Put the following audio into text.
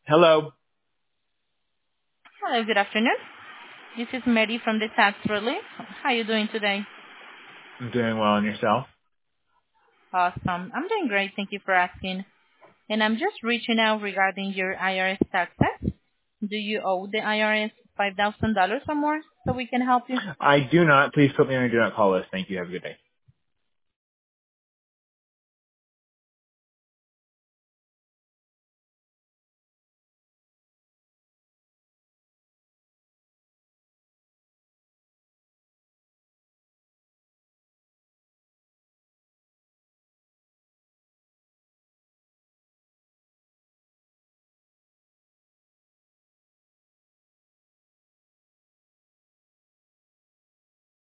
Hello. Hello, good afternoon. This is Mary from the Tax Relief. How are you doing today? I'm doing well, and yourself? Awesome. I'm doing great. Thank you for asking. And I'm just reaching out regarding your IRS taxes. Do you owe the IRS $5,000 or more so we can help you? I do not. Please put me on your do not call list. Thank you. Have a good day.